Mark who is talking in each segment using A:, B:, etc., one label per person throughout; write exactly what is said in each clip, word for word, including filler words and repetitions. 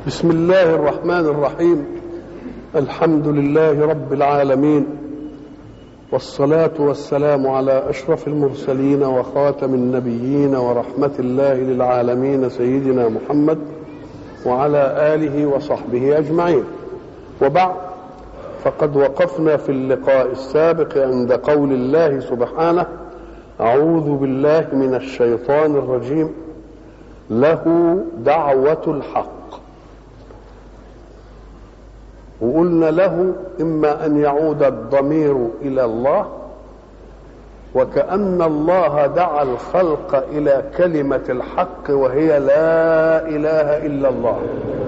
A: بسم الله الرحمن الرحيم. الحمد لله رب العالمين، والصلاة والسلام على أشرف المرسلين وخاتم النبيين ورحمة الله للعالمين سيدنا محمد وعلى آله وصحبه أجمعين. وبعد، فقد وقفنا في اللقاء السابق عند قول الله سبحانه: أعوذ بالله من الشيطان الرجيم، له دعوة الحق. وقلنا له إما أن يعود الضمير إلى الله، وكأن الله دعا الخلق إلى كلمة الحق وهي لا إله إلا الله،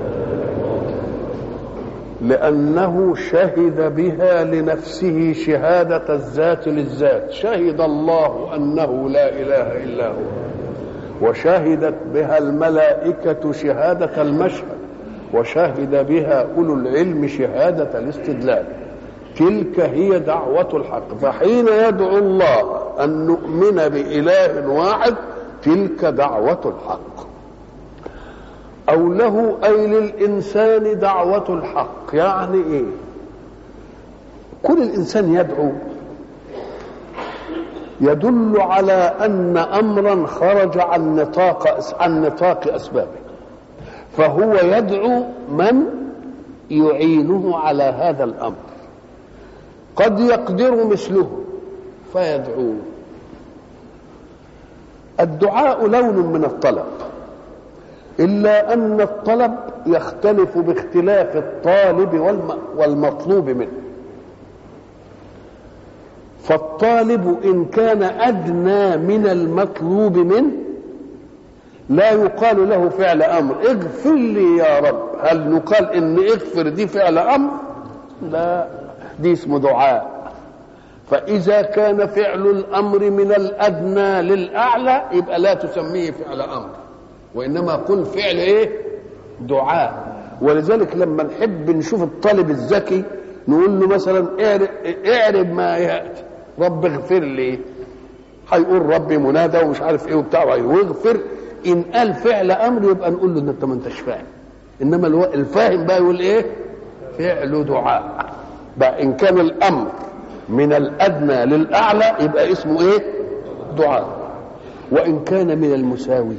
A: لأنه شهد بها لنفسه شهادة الذات للذات. شهد الله أنه لا إله إلا هو، وشهدت بها الملائكة شهادة المشهد، وشهد بها أولو العلم شهادة الاستدلال. تلك هي دعوة الحق. فحين يدعو الله أن نؤمن بإله واحد، تلك دعوة الحق. أو له أي للإنسان دعوة الحق. يعني إيه؟ كل الإنسان يدعو يدل على أن أمرا خرج عن نطاق عن نطاق أسبابه، فهو يدعو من يعينه على هذا الأمر. قد يقدر مثله فيدعو. الدعاء لون من الطلب، إلا أن الطلب يختلف باختلاف الطالب والمطلوب منه. فالطالب إن كان أدنى من المطلوب منه لا يقال له فعل أمر. اغفر لي يا رب. هل نقال إن اغفر دي فعل أمر؟ لا، دي اسمه دعاء. فإذا كان فعل الأمر من الأدنى للأعلى يبقى لا تسميه فعل أمر، وإنما قل فعل إيه؟ دعاء. ولذلك لما نحب نشوف الطالب الذكي نقول له مثلا اعرب ما يأتي، رب اغفر لي، هيقول ربي منادى ومش عارف ايه وبتاع ويغفر. ان قال فعل امر يبقى نقول له انت ما انتش فاهم. انما الفاهم بقى يقول ايه؟ فعل دعاء. بقى ان كان الامر من الادنى للاعلى يبقى اسمه ايه؟ دعاء. وان كان من المساوي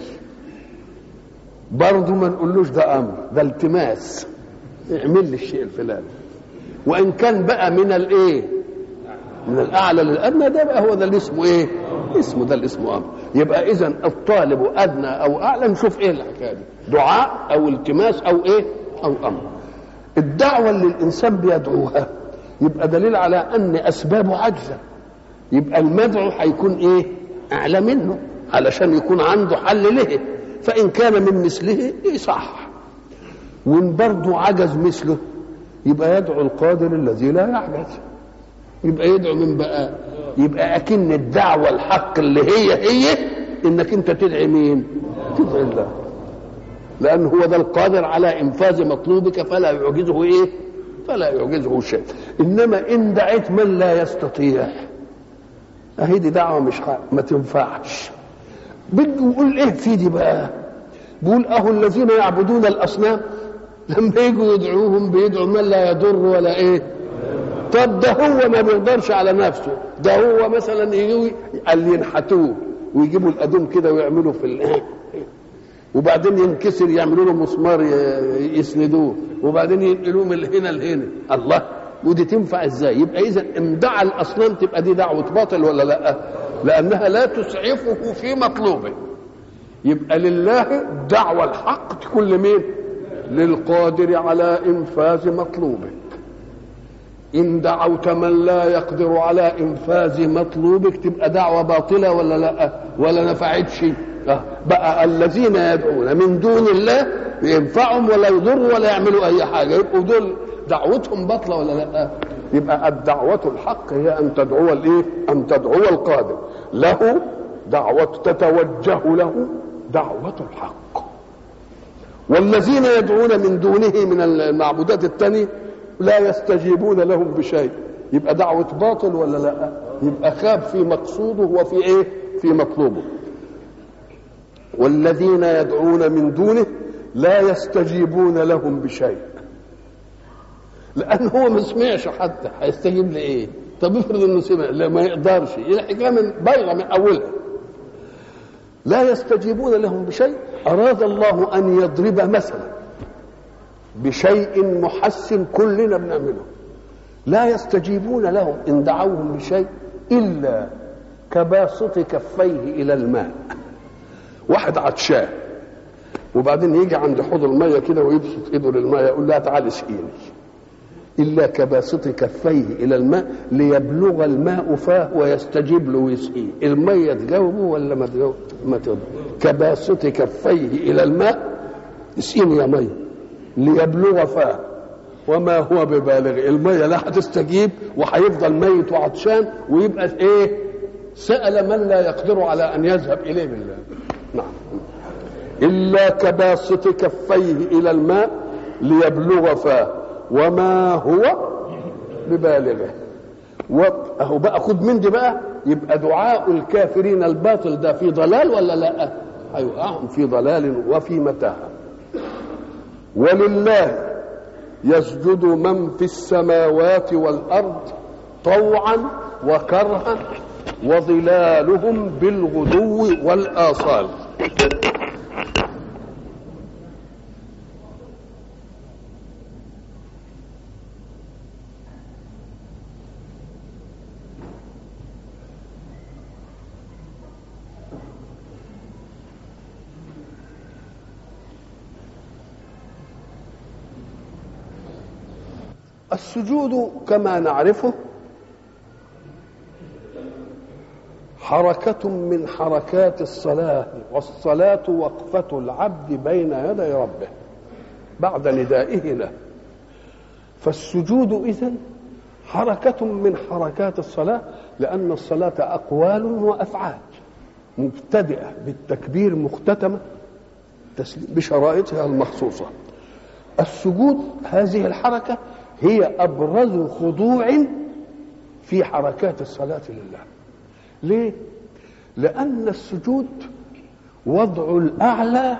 A: برضه ما نقولوش ده امر، ده التماس، اعمل لي الشيء الفلاني. وان كان بقى من الايه؟ من الاعلى للادنى، ده بقى هو ده اللي اسمه ايه؟ اسمه ده اللي اسمه امر. يبقى اذا الطالب ادنى او اعلى نشوف ايه الحكايه دي، دعاء او التماس او ايه؟ او امر. الدعوه اللي الانسان بيدعوها يبقى دليل على ان اسبابه عاجزه، يبقى المدعو هيكون ايه؟ اعلى منه علشان يكون عنده حل له. فان كان من مثله إيه صح، وان برضه عجز مثله يبقى يدعو القادر الذي لا يعجز. يبقى يدعو من بقى؟ يبقى اكن الدعوه الحق اللي هي هي انك انت تدعي مين؟ تدعي الله، لان هو ده القادر على انفاذ مطلوبك، فلا يعجزه ايه؟ فلا يعجزه شيء. انما ان دعيت من لا يستطيع، اهي دي دعوه مش حق، ما تنفعش. بده يقول ايه في دي بقى؟ بيقول اهو الذين يعبدون الاصنام لما يجوا يدعوهم بيدعوا من لا يضر ولا ايه. طب ده هو ما بيقدرش على نفسه، ده هو مثلا يجوا اللي ينحتوه ويجيبوا الادوم كده ويعملوا في الايه، وبعدين ينكسر يعملوا له مسمار يسندوه، وبعدين ينقلوه من هنا لهنا. الله، ودي تنفع ازاي؟ يبقى اذا امدع الاصنام تبقى دي دعوه باطل ولا لا؟ لانها لا تسعفه في مطلوبه. يبقى لله دعوه الحق تكون لمين؟ للقادر على انفاذ مطلوبك. إن دعوت من لا يقدر على إنفاذ مطلوبك تبقى دعوة باطلة ولا لا؟ ولا نفعتش؟ بقى الذين يدعون من دون الله ينفعهم ولا يضر ولا يعملوا أي حاجة، يبقوا دول دعوتهم باطلة ولا لا؟ يبقى الدعوة الحق هي أن تدعو الإيه؟ أن تدعو القادر. له دعوة تتوجه له دعوة الحق. والذين يدعون من دونه من المعبودات التانية لا يستجيبون لهم بشيء، يبقى دعوة باطل ولا لا؟ يبقى خاب في مقصوده وفي ايه؟ في مطلوبه. والذين يدعون من دونه لا يستجيبون لهم بشيء، لأن هو ما سمعش حتى هيستجيب لإيه؟ طب افرض إنه سمع، لا ما يقدرش، الحكاية من بيضة من أولها. لا يستجيبون لهم بشيء، أراد الله أن يضرب مثلا بشيء محسن كلنا بنعمله. لا يستجيبون لهم إن دعوهم بشيء إلا كباسط كفيه إلى الماء. واحد عطشان وبعدين يجي عند حوض المية كده ويبسط إيده للمية يقول لها تعالي اسقيني، إلا كباسط كفيه إلى الماء ليبلغ الماء فاه ويستجيب له ويسقيه. المية تجاوبه ولا ما تجاوبه؟ ما تجاوبه. كباسط كفيه إلى الماء، اسقيني يا مية، ليبلغ فاه وما هو ببالغ. المية لا هتستجيب وهيفضل ميت وعطشان ويبقى ايه؟ سأل من لا يقدر على ان يذهب اليه بالله. نعم. الا كباسط كفيه الى الماء ليبلغ فاه وما هو ببالغه. واهو بقى خد من دي بقى، يبقى دعاء الكافرين الباطل ده في ضلال ولا لا؟ هيوقعهم في ضلال وفي متاهه. ولله يسجد من في السماوات والأرض طوعا وكرها وظلالهم بالغدو والآصال. السجود كما نعرفه حركة من حركات الصلاة، والصلاة وقفة العبد بين يدي ربه بعد ندائه له. فالسجود إذن حركة من حركات الصلاة، لأن الصلاة أقوال وأفعال مبتدئة بالتكبير مختتمة بشرائطها المخصوصة. السجود هذه الحركة هي أبرز خضوع في حركات الصلاة لله. ليه؟ لأن السجود وضع الأعلى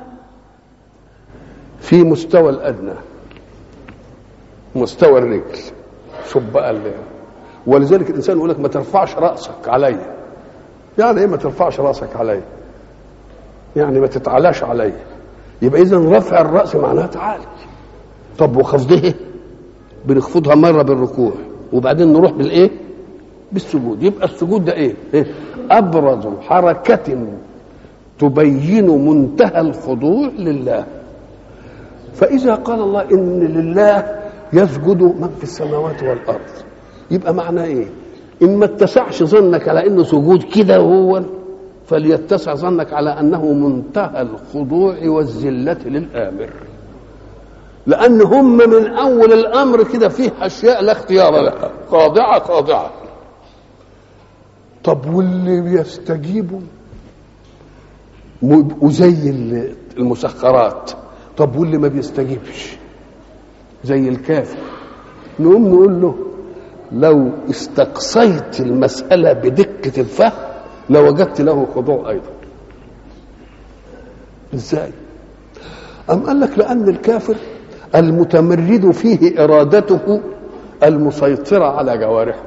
A: في مستوى الأدنى، مستوى الرجل. شوف بقى اللي. ولذلك الإنسان يقول لك ما ترفعش رأسك علي. يعني إيه ما ترفعش رأسك علي؟ يعني ما تتعلاش علي. يبقى إذن رفع الرأس معناها تعالي. طب وخفضه؟ بنخفضها مرة بالركوع وبعدين نروح بالإيه؟ بالسجود. يبقى السجود ده إيه؟ إيه؟ أبرز حركة تبين منتهى الخضوع لله. فإذا قال الله إن لله يسجد من في السماوات والأرض، يبقى معناه إيه؟ إن ما اتسعش ظنك على إنه سجود كده هو، فليتسع ظنك على أنه منتهى الخضوع والذلة للآمر. لأن هم من أول الأمر كده فيه أشياء لا اختيار لها، خاضعة خاضعة. طب واللي بيستجيبوا وزي المسخرات، طب واللي ما بيستجيبش زي الكافر، نقوم نقول له لو استقصيت المسألة بدقة الفهم لوجدت له خضوع أيضا. إزاي؟ أم قال لك لأن الكافر المتمرد فيه إرادته المسيطرة على جوارحه،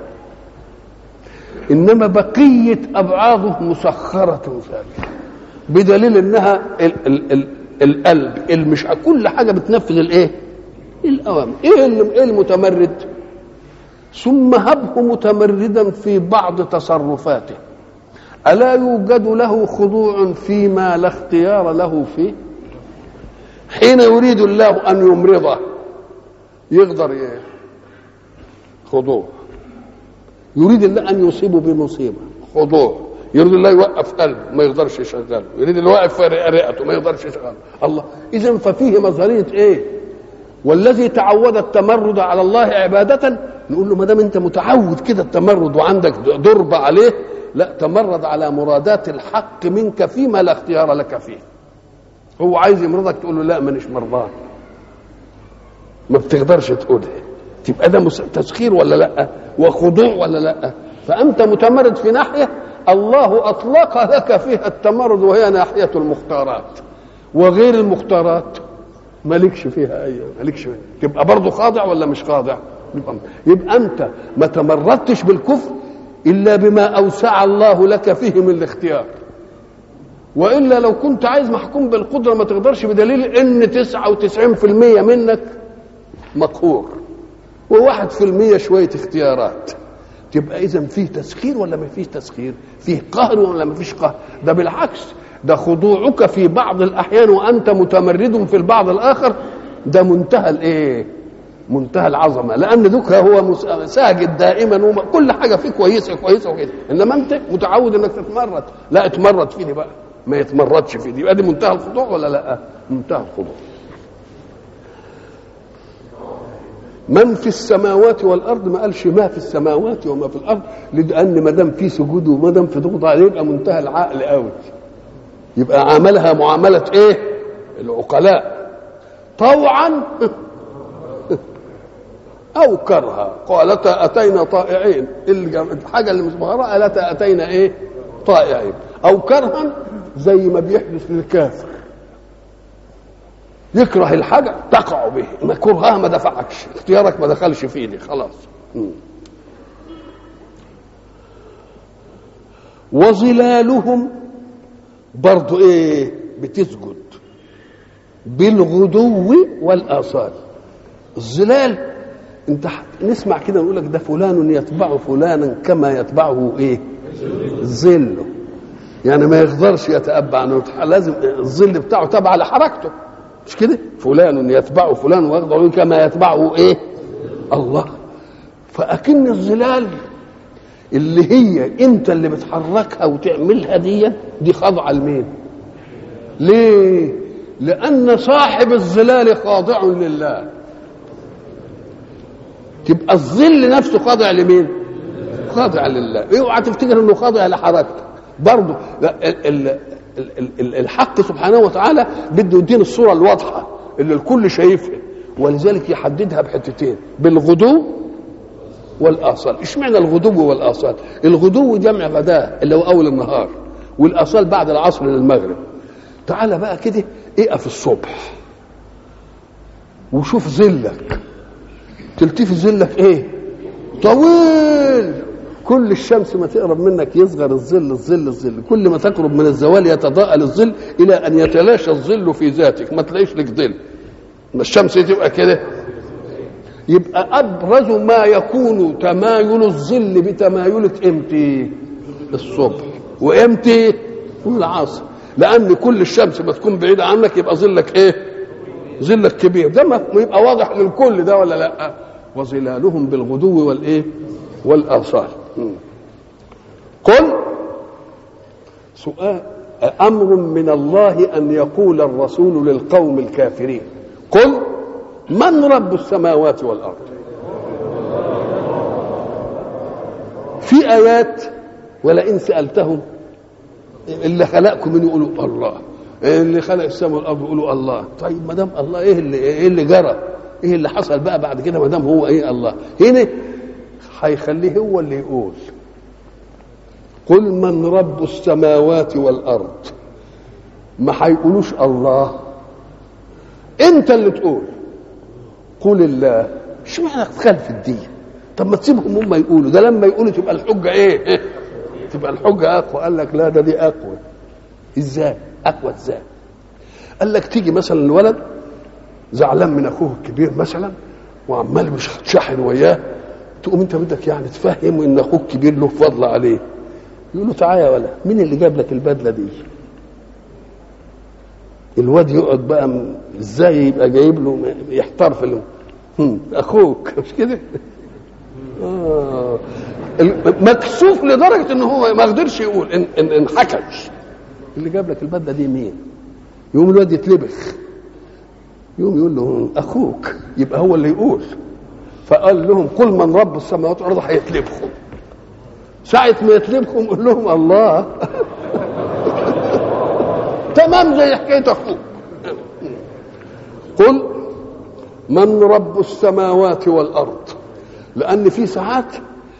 A: إنما بقية أبعاضه مسخرة ثابتة، بدليل إنها ال ال ال القلب المش كل حاجة بتنفذ الإيه؟ الأوامر. إيه إيه المتمرد؟ ثم هبه متمردا في بعض تصرفاته، ألا يوجد له خضوع فيما لا اختيار له فيه؟ حين يريد الله أن يمرضه يقدر إيه؟ خضوع. يريد الله أن يصيبه بمصيبة، خضوع. يريد الله يوقف قلبه ما يقدرش يشغله، يريد الله يوقف رئته ما يقدرش يشغله. الله. إذن ففيه مظهرية إيه؟ والذي تعود التمرد على الله عبادة نقول له ما دام أنت متعود كده التمرد وعندك ضرب عليه، لا تمرد على مرادات الحق منك فيما لا اختيار لك فيه. هو عايز يمرضك تقول له لا مانيش مرضان، ما بتقدرش تقولها، تبقى ده تسخير ولا لا؟ وخضوع ولا لا؟ فأنت متمرد في ناحية الله أطلق لك فيها التمرد وهي ناحية المختارات، وغير المختارات مالكش فيها اي مالكش فيها. تبقى برضه خاضع ولا مش خاضع؟ يبقى, يبقى انت ما تمردتش بالكفر الا بما اوسع الله لك فيه من الاختيار، والا لو كنت عايز محكوم بالقدره ما تقدرش، بدليل ان تسعة وتسعين في المية منك مقهور وواحد في المية شويه اختيارات. تبقى اذا فيه تسخير ولا ما فيش تسخير؟ فيه قهر ولا ما فيش قهر؟ ده بالعكس، ده خضوعك في بعض الاحيان وانت متمرد في البعض الاخر، ده منتهى الايه؟ منتهى العظمه، لان ذوك هو ساجد دائما وكل حاجه فيه كويسه كويسه وكده، انما انت متعود انك تتمرد. لا اتمرد فيني بقى، ما يتمردش فيني، يبقى دي منتهى الخضوع ولا لا؟ منتهى الخضوع. من في السماوات والارض، ما قالش ما في السماوات وما في الارض، لان ما دام في سجود وما دام في ضغط عليه يبقى منتهى العقل قوي، يبقى عاملها معامله ايه؟ العقلاء، طوعا او كرها. قالتا اتينا طائعين، الحاجه اللي مش مغرى قالتا اتينا ايه؟ طائعين. او كرها زي ما بيحدث للكافر، يكره الحاجه تقع به، ما كرهها ما دفعكش، اختيارك ما دخلش فيه دي خلاص. م. وظلالهم برضو ايه؟ بتسجد بالغدو والاصال. الظلال انت نسمع كده نقول لك ده فلان يتبع فلانا كما يتبعه ايه؟ ظله، يعني ما يقدرش يتأبع، لازم الظل بتاعه تبع لحركته، مش كده؟ فلان يتبع فلان ويخضع كما يتبعه ايه؟ الله. فأكن الظلال اللي هي انت اللي بتحركها وتعملها دي دي خاضعه لمين؟ ليه؟ لأن صاحب الظلال خاضع لله. تبقى الظل نفسه خاضع لمين؟ خاضع لله. اوعى تفتكر انه خاضع لحركتك برضه. الحق سبحانه وتعالى بده يدينا الصوره الواضحه اللي الكل شايفها، ولذلك يحددها بحتتين: بالغدو والاصال. اشمعنى الغدو والاصال؟ الغدو جمع غداء اللي هو اول النهار، والاصال بعد العصر للمغرب. تعال بقى كده اقف الصبح وشوف ظلك، تلتفت ظلك ايه؟ طويل. كل الشمس ما تقرب منك يصغر الظل الظل الظل، كل ما تقرب من الزوال يتضاءل الظل الى ان يتلاشى الظل في ذاتك، ما تلاقيش لك ظل. ما الشمس تبقى كده، يبقى ابرز ما يكون تمايل الظل بتمايلك امتى؟ الصبح. وامتى؟ العصر. لان كل الشمس ما تكون بعيده عنك يبقى ظلك ايه؟ ظلك كبير. ده ما يبقى واضح للكل ده ولا لا؟ وظلالهم بالغدو والايه؟ والاصال. قل سؤال امر من الله ان يقول الرسول للقوم الكافرين: قل من رب السماوات والارض. في ايات: ولئن سالتهم اللي خلقكم من يقولوا الله، اللي خلق السماء والارض يقولوا الله. طيب ما دام الله، ايه اللي ايه اللي جرى؟ ايه اللي حصل بقى بعد كده ما دام هو ايه الله؟ هنا هيخليه هو اللي يقول: قل من رب السماوات والارض. ما هيقولوش الله، انت اللي تقول قل الله. اشمعنى تخالف الدين؟ طب ما تسيبهم هم يقولوا، ده لما يقولوا تبقى الحجه ايه؟ تبقى الحجه اقوى. قال لك لا، ده دي اقوى. ازاي اقوى؟ ازاي؟ قال لك تيجي مثلا الولد زعلان من اخوه الكبير مثلا وعمال مش شاحن وياه، تقوم انت بدك يعني تفهمه ان اخوك الكبير له فضل عليه. يقول له: تعالى يا ولا، مين اللي جاب لك البدله دي؟ الواد يقعد بقى ازاي يبقى جايب له، يحتار في هم اخوك، مش كده؟ آه. مكسوف لدرجه ان هو ما قدرش يقول، ان ان, إن حكش اللي جاب لك البدله دي مين؟ يقوم الواد يتلبخ، يقوم يقول له اخوك، يبقى هو اللي يقول. فقال لهم: قل من رب السماوات والارض. هيتلبخوا. ساعه ما يتلبخوا قول لهم الله. تمام زي حكايه اخوك. قل من رب السماوات والارض، لان في ساعات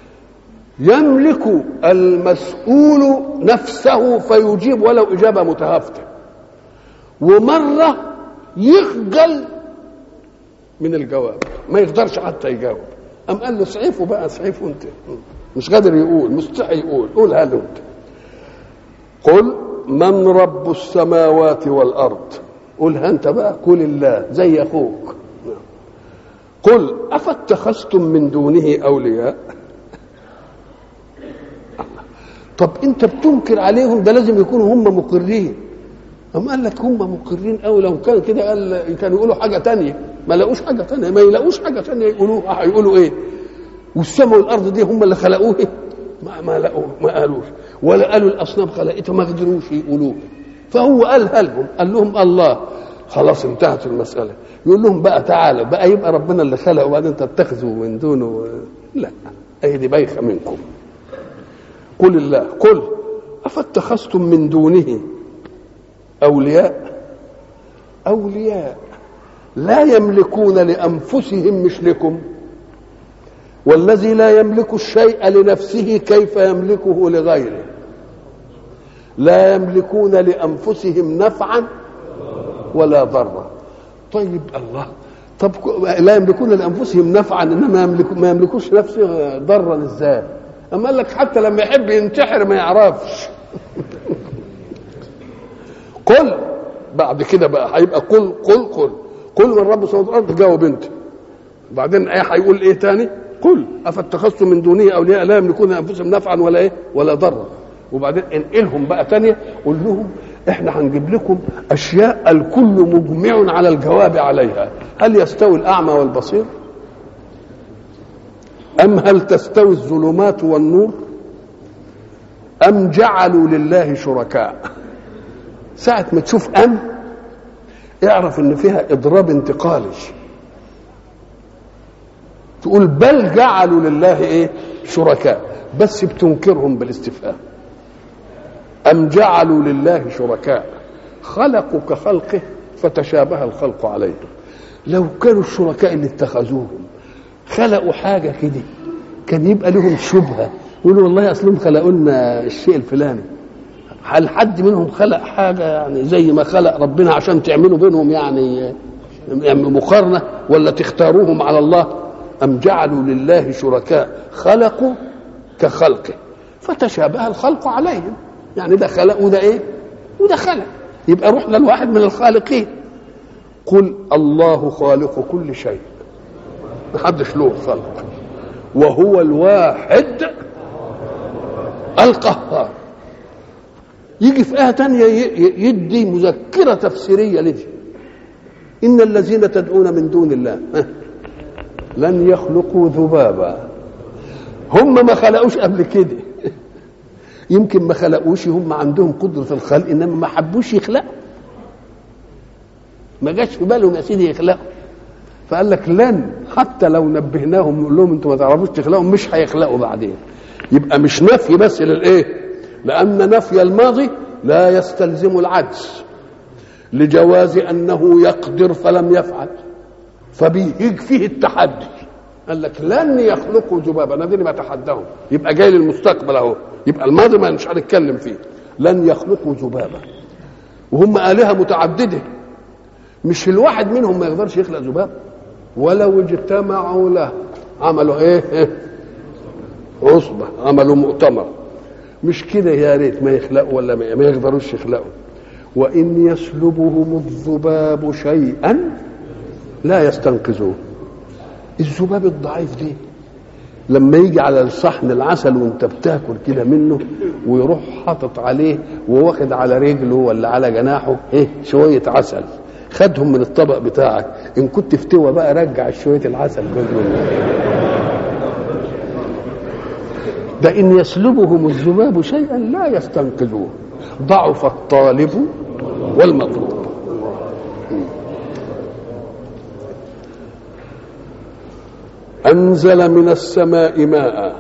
A: يملك المسؤول نفسه فيجيب ولو اجابه متهافته، ومره يخجل من الجواب، ما يقدرش حتى يجاوب. أم قال له اسعفه بقى، اسعفه انت، مش قادر يقول، مستحي يقول، قول هذا انت. قل من رب السماوات والأرض، قولها انت بقى، قل الله زي اخوك. قل أفاتخذتم من دونه أولياء. طب انت بتنكر عليهم، ده لازم يكونوا هم مقرين. أم قال لك هم مقرين أو لو كان كده قال كانوا يقولوا حاجة تانية، ما لقوش حاجة تانية، ما يلاقوش حاجة تانية يقولوها، هيقولوا ايه؟ والسماء والأرض دي هم اللي خلقوه؟ ما ما لقوه، ما قالوش. ولا قالوا الأصنام خلقتها، ما قدروش يقولوه. فهو قالها لهم، قال لهم الله. خلاص انتهت المسألة. يقول لهم بقى تعالوا بقى، يبقى ربنا اللي خلق وبعدين تتخذوا من دونه؟ لا، أي دي بايخة منكم. قل الله، قل أفاتخذتم من دونه أولياء. أولياء لا يملكون لأنفسهم مش لكم، والذي لا يملك الشيء لنفسه كيف يملكه لغيره؟ لا يملكون لأنفسهم نفعا ولا ضرا. طيب الله، طب لا يملكون لأنفسهم نفعا انما يملكوا ما يملكوش نفسه ضرا ازاي؟ اما قال لك حتى لما يحب ينتحر ما يعرفش. قل بعد كده بقى هيبقى قل قل قل قل من رب السماوات والارض، جاوب انت. بعدين ايه هيقول ايه تاني؟ قل افاتخذتم من دونه اولياء لا يملكون لانفسهم نفعا ولا ايه ولا ضرا. وبعدين انقلهم بقى تانية، قول لهم احنا هنجيب لكم اشياء الكل مجمع على الجواب عليها. هل يستوي الاعمى والبصير؟ ام هل تستوي الظلمات والنور؟ ام جعلوا لله شركاء؟ ساعة ما تشوف ام اعرف ان فيها اضراب انتقالي، تقول بل جعلوا لله ايه شركاء، بس بتنكرهم بالاستفهام. أم جعلوا لله شركاء خلقوا كخلقه فتشابه الخلق عليهم. لو كانوا الشركاء اللي اتخذوهم خلقوا حاجة كده كان يبقى لهم شبهة، يقولوا والله أصلهم خلقوا لنا الشيء الفلاني. هل حد منهم خلق حاجة يعني زي ما خلق ربنا عشان تعملوا بينهم يعني مقارنة ولا تختاروهم على الله؟ أم جعلوا لله شركاء خلقوا كخلقه فتشابه الخلق عليهم. يعني ده خلق وده ايه وده خلق، يبقى رحنا لواحد من الخالقين. قل الله خالق كل شيء، محدش له خلق، وهو الواحد القهار. يجي في آية تانية يدي مذكرة تفسيرية لدي، إن الذين تدعون من دون الله لن يخلقوا ذبابا. هم ما خلقوش قبل كده، يمكن ما خلقوش، هم عندهم قدرة الخلق إنما ما حبوش يخلقوا، ما جاش في بالهم يا سيدي يخلقوا. فقال لك لن، حتى لو نبهناهم نقول لهم انتوا ما تعرفوش تخلقوا مش هيخلقوا بعدين. يبقى مش نفي بس للايه، لأن نفي الماضي لا يستلزم العجز لجواز أنه يقدر فلم يفعل، فبيجي فيه التحدي. قال لك لن يخلقوا ذبابا، انا دي اللي بتحداهم، يبقى جاي للمستقبل اهو، يبقى الماضي ما مش هنتكلم فيه. لن يخلقوا ذبابا، وهم آلهة متعددة، مش الواحد منهم ما يقدرش يخلق ذباب. ولو اجتمعوا له، عملوا ايه, إيه؟ عصبة، عملوا مؤتمر، مش كده يا ريت ما يخلقوا ولا ما يقدروش يخلقوا. وإن يسلبهم الذباب شيئا لا يستنقذوه. الذباب الضعيف دي لما يجي على الصحن العسل وانت بتاكل كده منه ويروح حاطط عليه وواخد على رجله ولا على جناحه ايه شويه عسل، خدهم من الطبق بتاعك، ان كنت فتوى بقى رجع شويه العسل منه. ده ان يسلبهم الذباب شيئا لا يستنقذوه، ضعف الطالب والمطلوب. أنزل من السماء ماء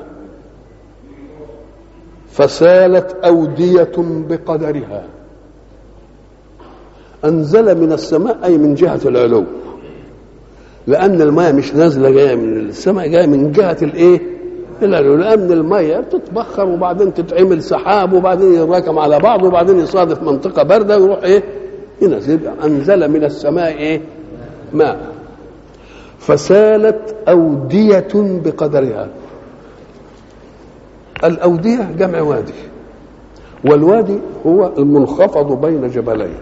A: فسالت أودية بقدرها. أنزل من السماء أي من جهة العلو، لأن الماء مش نازلة جاية من السماء، جاية من جهة الإيه؟ العلو، لأن الماء تتبخر وبعدين تتعمل سحاب وبعدين يراكم على بعض وبعدين يصادف منطقة باردة ويروح إيه؟ ينزل. أنزل من السماء إيه؟ ماء فسالت أودية بقدرها. الأودية جمع وادي، والوادي هو المنخفض بين جبلين.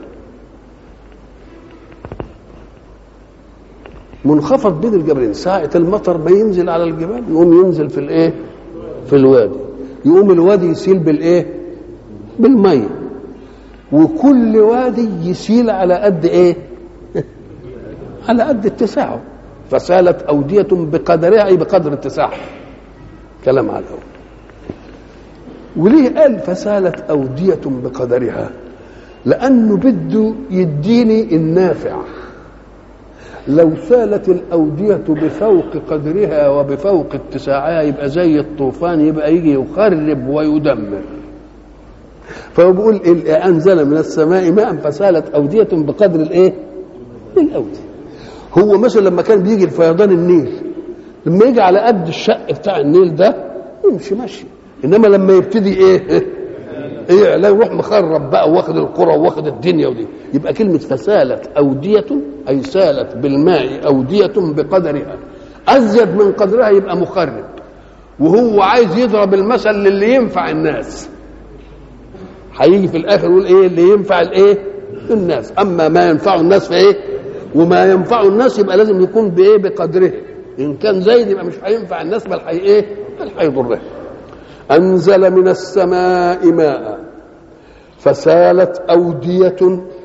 A: منخفض بين الجبلين، ساعة المطر ما ينزل على الجبال يقوم ينزل في الايه؟ في الوادي، يقوم الوادي يسيل بالايه؟ بالمية، وكل وادي يسيل على قد ايه؟ على قد اتساعه. فسالت أودية بقدرها، أي بقدر اتساعها. كلام على الأول. وليه قال فسالت أودية بقدرها؟ لأنه بده يديني النافع. لو سالت الأودية بفوق قدرها وبفوق اتساعها يبقى زي الطوفان، يبقى يجي يخرب ويدمر. فهو بيقول أنزل من السماء ماء فسالت أودية بقدر الايه؟ الأودية. هو مثلا لما كان بيجي الفيضان النيل، لما يجي على قد الشق بتاع النيل ده يمشي ماشي، انما لما يبتدي ايه؟ ايه لا يروح مخرب بقى واخد القرى واخد الدنيا ودي. يبقى كلمه فسالت أودية اي سالت بالماء أودية بقدرها، ازيد من قدرها يبقى مخرب. وهو عايز يضرب المثل للي ينفع الناس، هيجي في الاخر يقول ايه اللي ينفع الايه؟ الناس. اما ما ينفع الناس فايه؟ وما ينفع الناس يبقى لازم يكون بايه؟ بقدره. ان كان زايد يبقى مش هينفع الناس، بل هي ايه؟ بل هيضره. انزل من السماء ماء فسالت أودية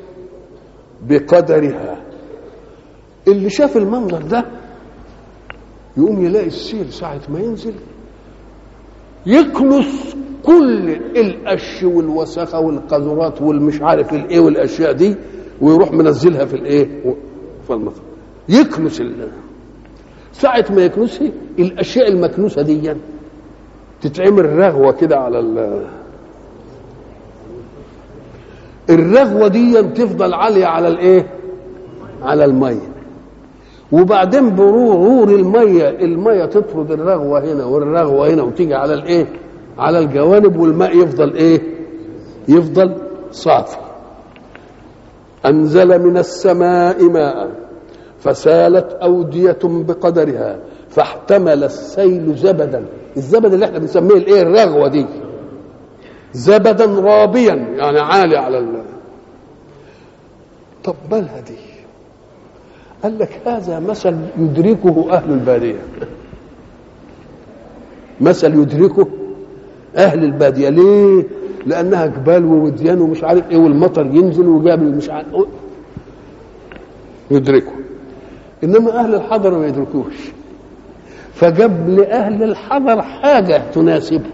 A: بقدرها. اللي شاف المنظر ده يقوم يلاقي السيل ساعة ما ينزل يكنس كل القش والوسخة والقذرات والمش عارف الايه والاشياء دي، ويروح منزلها في الايه؟ في المطر. يكنس الله. ساعة ما يكنسها الاشياء المكنوسة دي تتعمل رغوة كده على ال الرغوة دي تفضل عالية على الايه؟ على المية. وبعدين برور المية المية تطرد الرغوة هنا والرغوة هنا وتيجي على الايه؟ على الجوانب، والماء يفضل ايه؟ يفضل صافي. أنزل من السماء ماء فسالت أودية بقدرها فاحتمل السيل زبدا. الزبد اللي احنا بنسميه الايه؟ الرغوة دي زبدا رابيا، يعني عالي على ال... طب مالها دي؟ قال لك هذا مثل يدركه أهل البادية. مثل يدركه أهل البادية. ليه؟ لأنها جبال ووديان ومش عارف إيه، والمطر ينزل وجاب مش عارف يدركه. إنما أهل الحضر ما يدركوش، فجاب لأهل الحضر حاجة تناسبهم.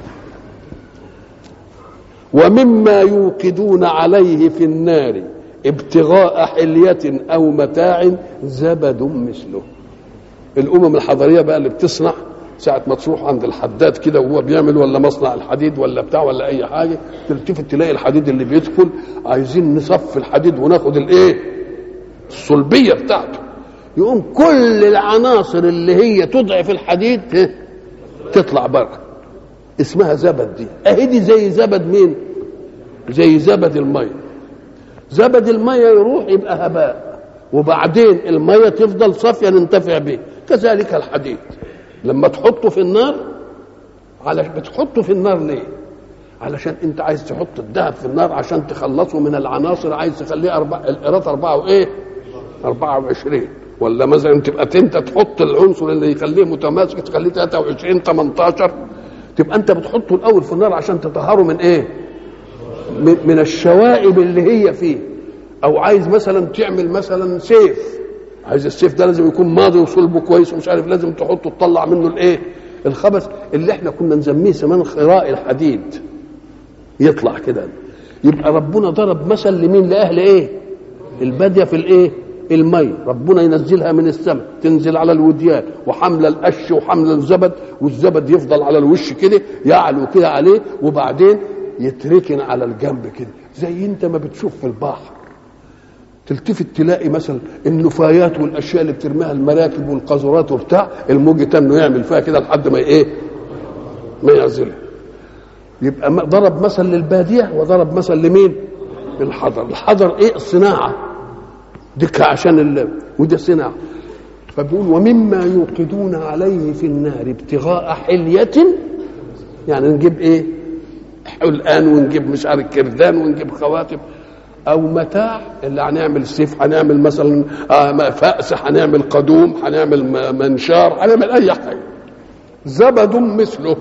A: ومما يوقدون عليه في النار ابتغاء حلية أو متاع زبد مثله. الأمم الحضرية بقى اللي بتصنع ساعة ما تروح عند الحداد كده وهو بيعمل ولا مصنع الحديد ولا بتاع ولا أي حاجة، تلتفت تلاقي الحديد اللي بيدخل عايزين نصف الحديد وناخد الإيه؟ الصلبية بتاعته. يقوم كل العناصر اللي هي تضعف الحديد تطلع بره، اسمها زبد. دي اهي دي زي زبد مين؟ زي زبد المية. زبد المية يروح يبقى هباء، وبعدين المية تفضل صافية ننتفع به. كذلك الحديد لما تحطه في النار، على بتحطه في النار ليه؟ علشان انت عايز تحط الذهب في النار عشان تخلصه من العناصر، عايز تخليه أربع القيراط أربعة وإيه؟ أربعة وعشرين. ولا مثلا تبقى انت تحط العنصر اللي يخليه متماسك تخليه ثلاثة وعشرين ثمانية عشر، تبقى انت بتحطه الاول في النار عشان تطهره من ايه؟ من الشوائب اللي هي فيه. او عايز مثلا تعمل مثلا سيف، عايز السيف ده لازم يكون ماضي وصلبه كويس ومش عارف، لازم تحطه تطلع منه الايه؟ الخبث اللي احنا كنا نسميه زمان خراء الحديد، يطلع كده. يبقى ربنا ضرب مثل لمين؟ لاهل ايه؟ الباديه في الايه؟ المي. ربنا ينزلها من السماء تنزل على الوديان، وحمل القش وحمل الزبد، والزبد يفضل على الوش كده يعلو كده عليه، وبعدين يتركن على الجنب كده. زي انت ما بتشوف في البحر تلتفت تلاقي مثلا النفايات والاشياء اللي بترميها المراكب والقاذورات وبتاع، الموج تنه يعمل فيها كده لحد ما ايه؟ ما ينزلها. يبقى ضرب مثل للباديه وضرب مثل لمين؟ الحضر. الحضر ايه؟ الصناعه دي عشان ال... وده صناعه. فبيقول ومما يوقدون عليه في النار ابتغاء حلية، يعني نجيب ايه؟ حلقان ونجيب مش عارف كردان ونجيب خواتم، او متاع اللي هنعمل سيف، هنعمل مثلا فأس، هنعمل قدوم، هنعمل منشار، هنعمل اي حاجه، زبد مثله.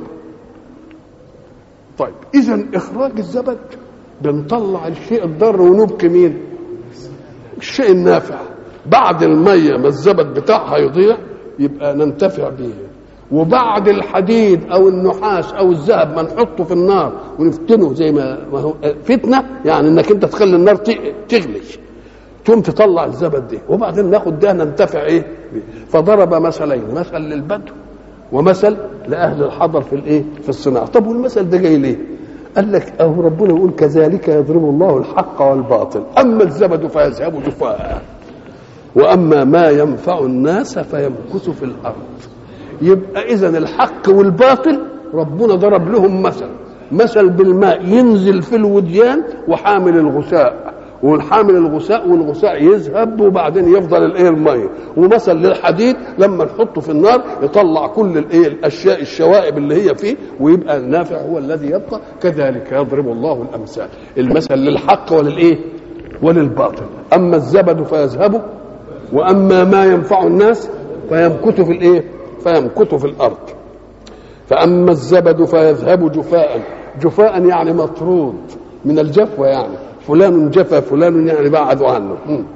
A: طيب اذا اخراج الزبد بنطلع الشيء الضار ونبقي مين؟ الشيء النافع. بعد الميه ما الزبد بتاعها يضيع يبقى ننتفع به، وبعد الحديد او النحاس او الذهب ما نحطه في النار ونفتنه زي ما هو فتنه، يعني انك انت تخلي النار تغلي تقوم تطلع الزبد ده، وبعدين ناخد ده ننتفع ايه بيه. فضرب مثلين، مثل للبدو ومثل لاهل الحضر في الايه في الصناعه. طب والمثل ده جاي ليه؟ قال لك اهو ربنا يقول كذلك يضرب الله الحق والباطل، اما الزبد فيذهب جفاء واما ما ينفع الناس فيمكث في الارض. يبقى اذا الحق والباطل ربنا ضرب لهم مثل، مثل بالماء ينزل في الوديان وحامل الغثاء، والحامل الغثاء والغثاء يذهب وبعدين يفضل الايه الميه، ومثل للحديد لما نحطه في النار يطلع كل الايه الاشياء الشوائب اللي هي فيه ويبقى النافع هو الذي يبقى. كذلك يضرب الله الامثال، المثل للحق وللايه وللباطل، اما الزبد فيذهب واما ما ينفع الناس فيمكث في الايه فيمكث في الارض. فاما الزبد فيذهب جفاء، جفاء يعني مطرود من الجفوه، يعني فلان جفا فلان يعني بعدوا عنه.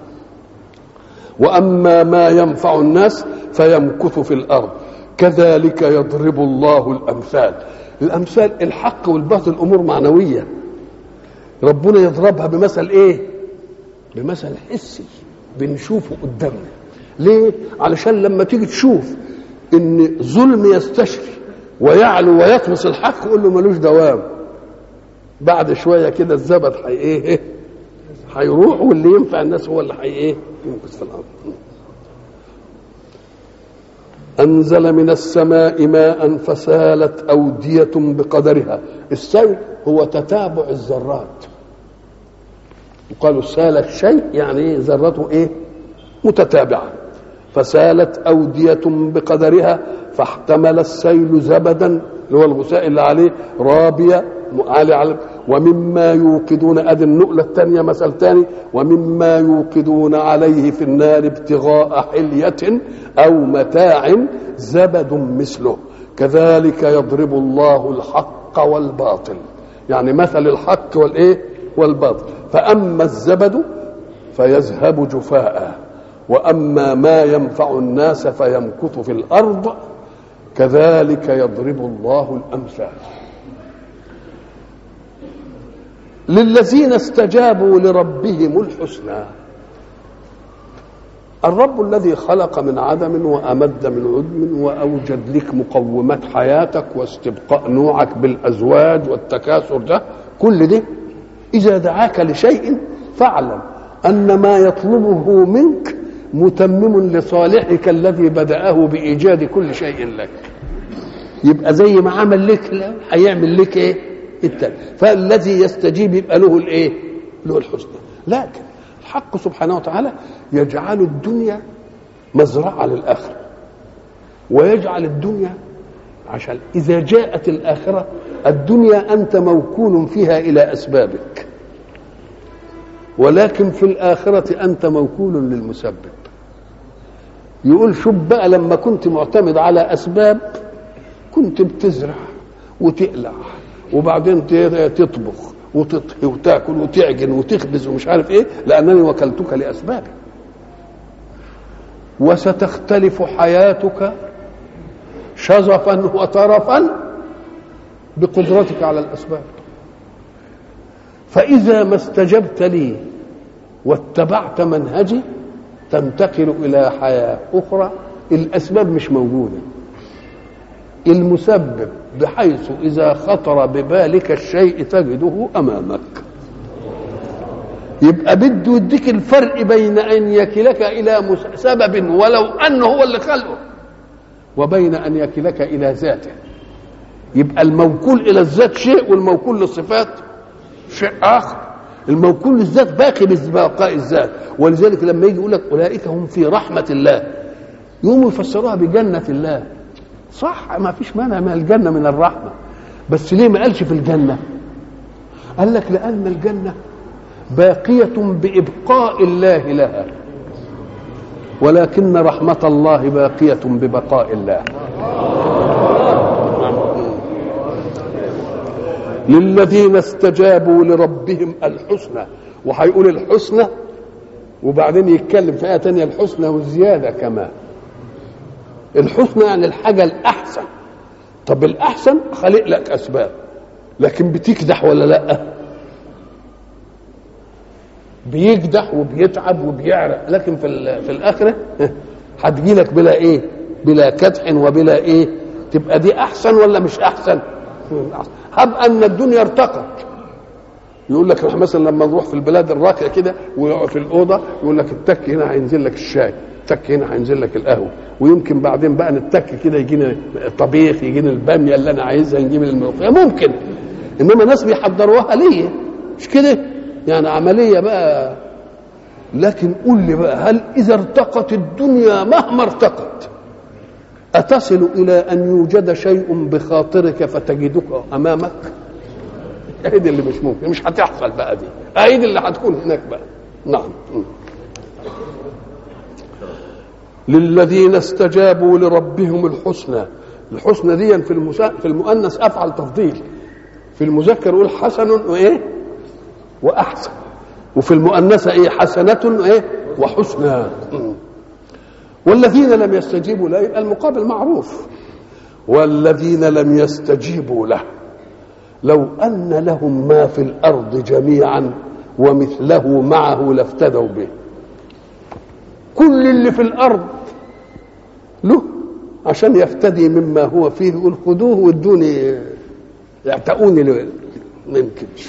A: واما ما ينفع الناس فيمكث في الارض كذلك يضرب الله الامثال. الامثال الحق والباطل امور معنويه، ربنا يضربها بمثل ايه؟ بمثل حسي بنشوفه قدامنا. ليه؟ علشان لما تيجي تشوف ان ظلم يستشري ويعلو ويطمس الحق قول له ملوش دوام، بعد شويه كده الزبد حي ايه هيروح واللي ينفع الناس هو اللي حي ايه ينقص في الارض. انزل من السماء ماء فسالت اوديه بقدرها. السيل هو تتابع الذرات، وقالوا سال الشيء يعني ايه ذرته ايه متتابعه. فسالت اوديه بقدرها فاحتمل السيل زبدا اللي هو الغثاء اللي عليه رابيه عالي على. ومما يوقدون ادي النقله الثانيه مثل ثاني، ومما يوقدون عليه في النار ابتغاء حليه او متاع زبد مثله كذلك يضرب الله الحق والباطل، يعني مثل الحق والايه والباطل. فاما الزبد فيذهب جفاء واما ما ينفع الناس فيمكث في الارض كذلك يضرب الله الامثال. للذين استجابوا لربهم الحسنى. الرب الذي خلق من عدم وأمد من عدم وأوجد لك مقومات حياتك واستبقاء نوعك بالأزواج والتكاثر، ده كل ده إذا دعاك لشيء فاعلم أن ما يطلبه منك متمم لصالحك الذي بدأه بإيجاد كل شيء لك. يبقى زي ما عمل لك هيعمل لك ايه التاني. فالذي يستجيب يبقى له الايه له الحسنى. لكن الحق سبحانه وتعالى يجعل الدنيا مزرعة للآخرة، ويجعل الدنيا عشان إذا جاءت الآخرة الدنيا أنت موكول فيها إلى أسبابك، ولكن في الآخرة أنت موكول للمسبب. يقول شوف بقى لما كنت معتمد على أسباب كنت بتزرع وتقلع وبعدين تطبخ وتطهي وتاكل وتعجن وتخبز ومش عارف ايه، لانني وكلتك لاسبابي. وستختلف حياتك شظفا وطرفا بقدرتك على الاسباب. فاذا ما استجبت لي واتبعت منهجي تنتقل الى حياه اخرى الاسباب مش موجوده، المسبب بحيث إذا خطر ببالك الشيء تجده أمامك. يبقى بده يديك الفرق بين أن يكلك إلى سبب ولو أنه هو اللي خلقه وبين أن يكلك إلى ذاته. يبقى الموكول إلى الذات شيء والموكول للصفات شيء آخر. الموكول للذات باقي ببقاء الذات، ولذلك لما يجي يقول لك أولئك هم في رحمة الله يقوموا يفسروها بجنة الله. صح، ما فيش مانع من الجنة من الرحمة، بس ليه ما قالش في الجنة؟ قال لك لأن الجنة باقية بإبقاء الله لها، ولكن رحمة الله باقية ببقاء الله. للذين استجابوا لربهم الحسنى، وهيقول الحسنى وبعدين يتكلم في آية تانية الحسنى والزيادة كمان. الحسنى يعني الحاجة الأحسن. طب الأحسن خلق لك أسباب، لكن بتكدح ولا لأ؟ بيكدح وبيتعب وبيعرق، لكن في في الآخرة هتجي لك بلا إيه؟ بلا كدح وبلا إيه؟ تبقى دي أحسن ولا مش أحسن؟ هب أن الدنيا ارتقت. يقول لك مثلا لما نروح في البلاد الراقية كده ويقعد في الأوضة يقول لك التك هنا هينزل لك الشاي، التك هنا هينزل لك القهوة، ويمكن بعدين بقى نتك كده يجينا طبيخ، يجينا البامية اللي أنا عايزها، نجيب الملوخية ممكن. إنما ناس بيحضروها ليه؟ مش كده؟ يعني عملية بقى. لكن قول لي بقى، هل إذا ارتقت الدنيا مهما ارتقت أتصل إلى أن يوجد شيء بخاطرك فتجدك أمامك؟ أهيد اللي مش ممكن، مش هتحصل بقى دي، أهيد اللي هتكون هناك بقى. نعم. للذين استجابوا لربهم الحسنى. الحسنى دي في المسا... في المؤنث أفعل تفضيل، في المذكر يقول حسن وإيه وأحسن، وفي المؤنثة إيه حسنة وإيه وحسنى. والذين لم يستجيبوا له يبقى المقابل معروف. والذين لم يستجيبوا له لو أن لهم ما في الأرض جميعا ومثله معه لافتدوا به. كل اللي في الأرض له عشان يفتدي مما هو فيه، يقول خذوه وادوني يعتقوني، ما يمكنش.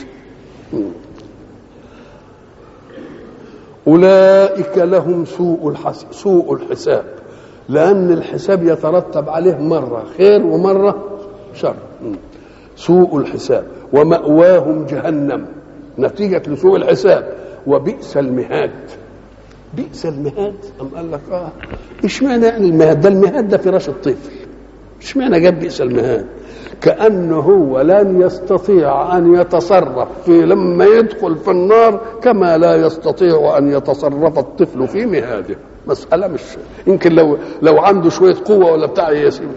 A: أولئك لهم سوء الحساب سوء الحساب، لأن الحساب يترتب عليه مرة خير ومرة شر. سوء الحساب ومأواهم جهنم نتيجة لسوء الحساب، وبئس المهاد. بئس المهاد أم قال لك آه إيش معنى يعني المهاد ده؟ المهاد ده فراش الطفل، إيش معنى جاب بئس المهاد؟ كأنه هو لن يستطيع أن يتصرف في لما يدخل في النار كما لا يستطيع أن يتصرف الطفل في مهاده. مسألة مش يمكن لو لو عنده شوية قوة ولا بتاع يسيب.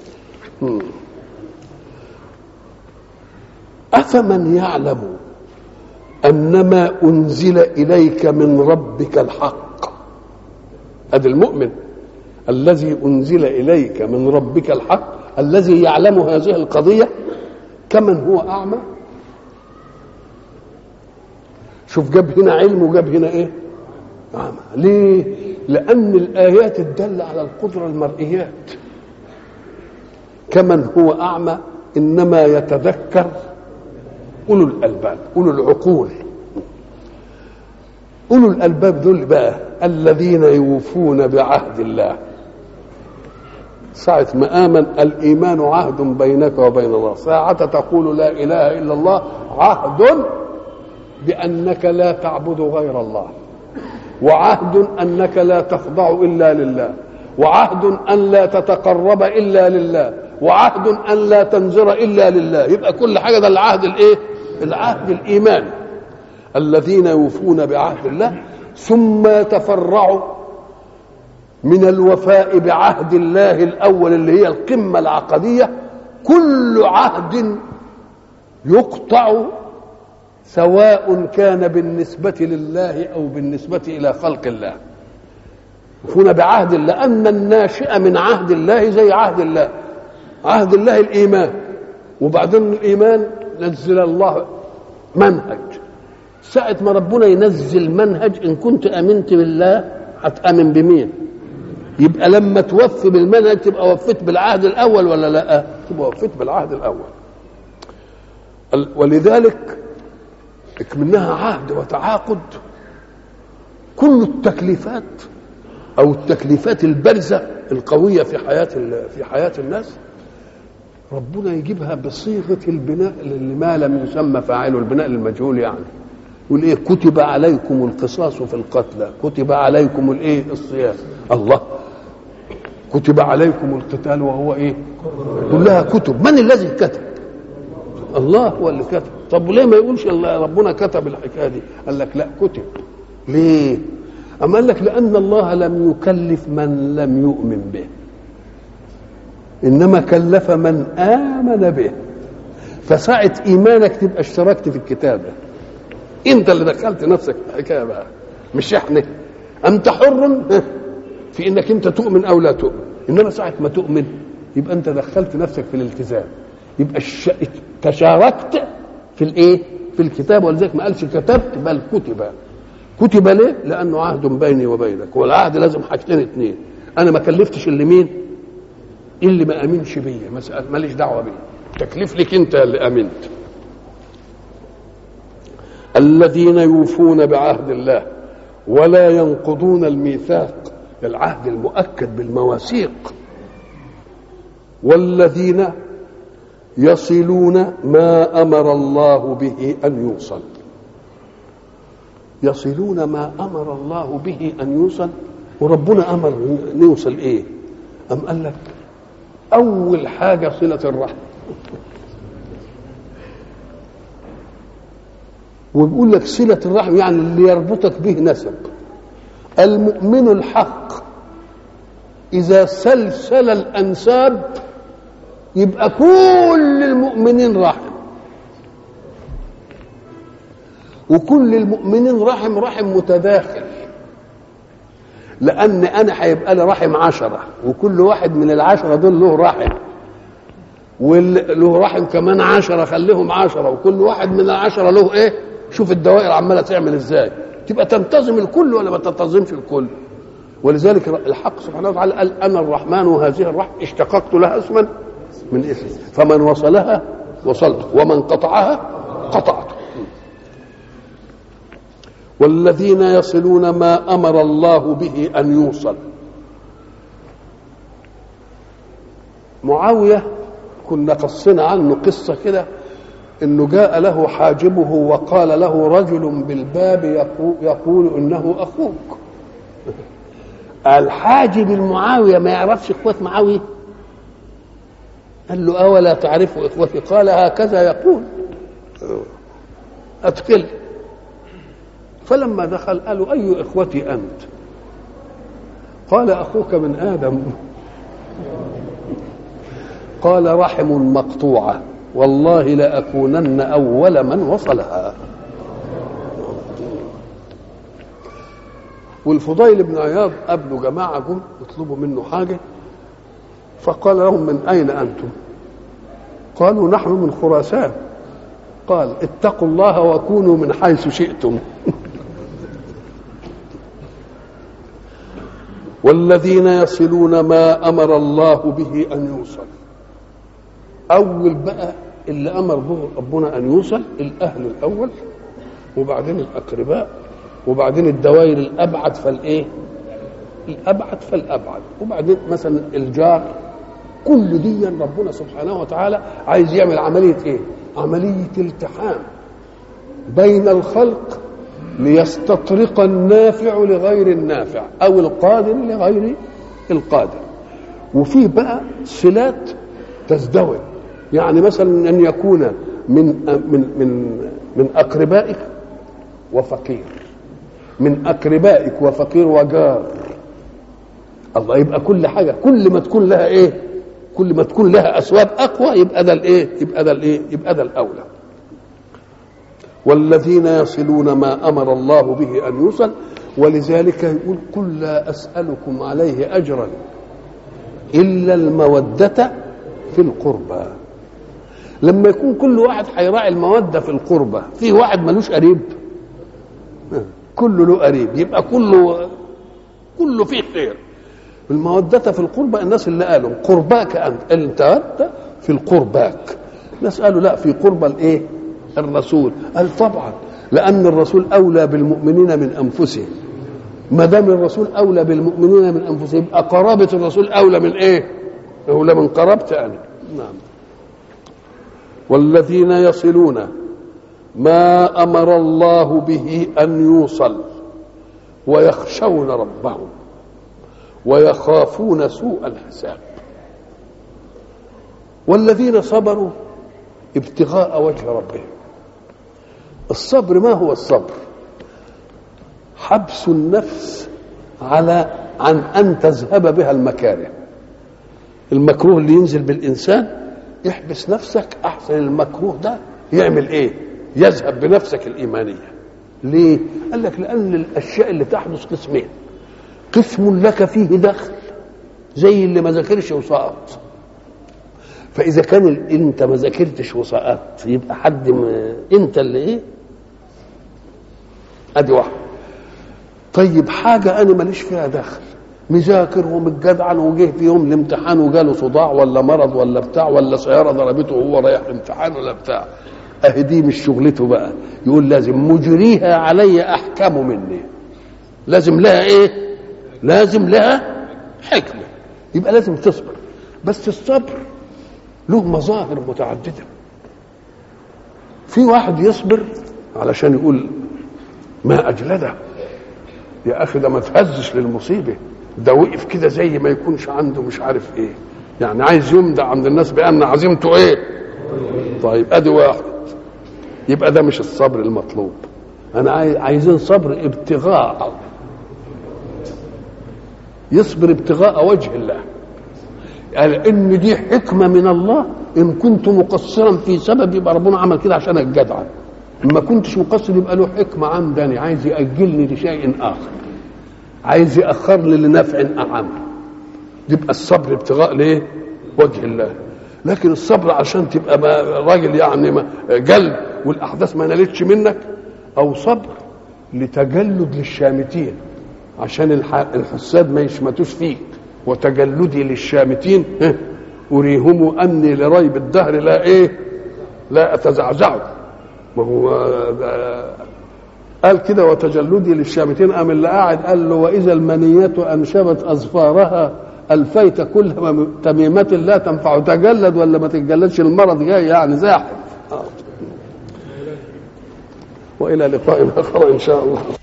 A: أفمن يعلم أنما أنزل إليك من ربك الحق، هذا المؤمن الذي أنزل إليك من ربك الحق الذي يعلم هذه القضية كمن هو أعمى. شوف جاب هنا علم وجاب هنا إيه أعمى. ليه؟ لأن الآيات الدالة على القدرة المرئيات. كمن هو أعمى إنما يتذكر أولو الألباب، أولو العقول. أولو الألباب دول بقى الذين يوفون بعهد الله. ساعة ما آمن الإيمان عهد بينك وبين الله، ساعة تقول لا إله إلا الله عهد بأنك لا تعبد غير الله، وعهد أنك لا تخضع إلا لله، وعهد أن لا تتقرب إلا لله، وعهد أن لا تنذر إلا لله. يبقى كل حاجة ده العهد الإيه؟ العهد الإيمان. الذين يوفون بعهد الله ثم يتفرعوا من الوفاء بعهد الله الأول اللي هي القمة العقدية. كل عهد يقطع سواء كان بالنسبة لله أو بالنسبة إلى خلق الله. يوفون بعهد الله، أن الناشئ من عهد الله زي عهد الله. عهد الله الإيمان، وبعدين الإيمان نزل الله منهج. ساعة ما ربنا ينزل منهج إن كنت أمنت بالله هتأمن بمين؟ يبقى لما توفي بالمنهج تبقى وفيت بالعهد الأول ولا لا؟ تبقى وفيت بالعهد الأول. ولذلك منها عهد وتعاقد. كل التكليفات أو التكليفات البارزة القوية في حياة في حياة الناس ربنا يجيبها بصيغة البناء لما لم يسمى فاعله، البناء للمجهول. يعني يقول ايه؟ كتب عليكم القصاص في القتلى، كتب عليكم الايه؟ الصيام. الله، كتب عليكم القتال وهو ايه؟ كلها كتب. من الذي كتب؟ الله هو اللي كتب. طب ليه ما يقولش الله ربنا كتب الحكايه دي؟ قال لك لا كتب. ليه؟ اما قال لك لان الله لم يكلف من لم يؤمن به، انما كلف من امن به. فساعه ايمانك تبقى اشتركت في الكتابه، انت اللي دخلت نفسك في الحكايه بقى، مش احنا. انت حر في انك انت تؤمن او لا تؤمن، انما ساعه ما تؤمن يبقى انت دخلت نفسك في الالتزام، يبقى الش... تشاركت في الايه؟ في الكتاب. ولذلك ما قالش كتبت بل كتب. كتب ليه؟ لانه عهد بيني وبينك، والعهد لازم حاجتين اتنين. انا ما كلفتش اللي مين؟ اللي ما امنش بيا، مسألة ماليش دعوه بيه، تكليف لك انت اللي امنت. الذين يوفون بعهد الله ولا ينقضون الميثاق، العهد المؤكد بالمواثيق. والذين يصلون ما امر الله به ان يوصل. يصلون ما امر الله به ان يوصل. وربنا امر نوصل ايه؟ ام قال لك اول حاجه صله الرحم. وبيقول لك صله الرحم يعني اللي يربطك به نسب. المؤمن الحق اذا سلسل الانساب يبقى كل المؤمنين رحم، وكل المؤمنين رحم رحم متداخل، لان انا هيبقى لي رحم عشرة، وكل واحد من العشرة دول له رحم، وله رحم كمان عشرة، خليهم عشرة، وكل واحد من العشرة له ايه؟ شوف الدوائر عماله تعمل ازاي، تبقى تنتظم الكل ولا ما تنتظمش الكل. ولذلك الحق سبحانه وتعالى قال انا الرحمن وهذه الرحمه اشتققت لها اسما من اسمي، فمن وصلها وصلت ومن قطعها قطعت. والذين يصلون ما امر الله به ان يوصل. معاويه كنا قصنا عنه قصه كده، انه جاء له حاجبه وقال له رجل بالباب يقول انه اخوك. الحاجب المعاويه ما يعرفش اخوات معاويه؟ قال له اولا تعرف اخوتي؟ قال هكذا يقول. ادخل. فلما دخل قالوا اي اخوتي انت؟ قال اخوك من ادم. قال رحم مقطوعه والله لاكونن اول من وصلها. والفضيل بن عياض قابلوا جماعه جم يطلبوا منه حاجه، فقال لهم من اين انتم؟ قالوا نحن من خراسان. قال اتقوا الله وكونوا من حيث شئتم. والذين يصلون ما امر الله به ان يوصل. اول بقى اللي امر به ربنا ان يوصل الاهل الاول، وبعدين الاقرباء، وبعدين الدوائر الابعد فالايه؟ الابعد فالابعد، وبعدين مثلا الجار. كل دي ربنا سبحانه وتعالى عايز يعمل عمليه ايه؟ عمليه التحام بين الخلق ليستطرق النافع لغير النافع او القادر لغير القادر. وفيه بقى صلات تزدوج، يعني مثلا ان يكون من من من من اقربائك وفقير، من اقربائك وفقير وجار. الله، يبقى كل حاجه كل ما تكون لها ايه؟ كل ما تكون لها اسباب اقوى يبقى ده الايه؟ يبقى ده الايه؟ يبقى ده الاولى. والذين يصلون ما امر الله به ان يوصل. ولذلك يقول قل لا اسالكم عليه اجرا الا الموده في القربى. لما يكون كل واحد هيراعي الموده في القربى، في واحد ملوش قريب، كله له قريب، يبقى كله كله فيه خير. المودة في القربى الناس اللي قالوا قرباك انت، انت في القرباك. الناس قالوا لا، في قربى الايه؟ الرسول. قال طبعا، لان الرسول اولى بالمؤمنين من انفسهم. ما دام الرسول اولى بالمؤمنين من انفسهم يبقى قرابه الرسول اولى من ايه؟ اولى من قرابتي انا. نعم. والذين يصلون ما امر الله به ان يوصل ويخشون ربهم ويخافون سوء الحساب. والذين صبروا ابتغاء وجه ربهم. الصبر ما هو الصبر؟ حبس النفس على عن أن تذهب بها المكاره. المكروه اللي ينزل بالإنسان احبس نفسك أحسن المكروه ده يعمل إيه؟ يذهب بنفسك الإيمانية. ليه؟ قال لك لأن الأشياء اللي تحدث قسمين، قسم لك فيه دخل زي اللي ما ذاكرش وسقط. فإذا كان أنت ما ذاكرتش وسقطت يبقى حد م... أنت اللي إيه؟ أدي واحد. طيب حاجة أنا ماليش فيها دخل، مذاكر ومتجدعن وجه في يوم الامتحان وجاله صداع ولا مرض ولا بتاع ولا سيارة ضربته وهو رايح الامتحان ولا بتاع، أهي دي مش شغلته بقى. يقول لازم مجريها علي أحكم مني، لازم لها إيه؟ لازم لها حكمة. يبقى لازم تصبر. بس الصبر له مظاهر متعددة. في واحد يصبر علشان يقول ما أجلده، يا أخي ده ما تهزش للمصيبة، ده وقف كده زي ما يكونش عنده مش عارف إيه، يعني عايز يمدع عند الناس بأن عزيمته إيه. طيب أدي واحد، يبقى ده مش الصبر المطلوب. أنا عايزين صبر ابتغاء، يصبر ابتغاء وجه الله. قال إن دي حكمة من الله، إن كنت مقصرا في سبب يبقى ربنا عمل كده عشان الجدع، ما كنتش مقصر يبقى له حكمة عمداني، عايز يأجلني لشيء آخر، عايز يأخرني لنفع أعم. يبقى الصبر ابتغاء ليه؟ وجه الله. لكن الصبر عشان تبقى راجل يعني جلد والأحداث ما نالتش منك، أو صبر لتجلد للشامتين عشان الحساد ما يشمتوش فيك، وتجلدي للشامتين أريهم أني لريب الدهر لا إيه لا أتزعزع. وهو قال كده وتجلدي للشامتين. قام اللي قاعد قال له وإذا المنية أنشبت أظفارها ألفيت كل تميمة لا تنفع. تجلد ولا ما تتجلدش، المرض جاي يعني زاحف. وإلى لقاء آخر إن شاء الله.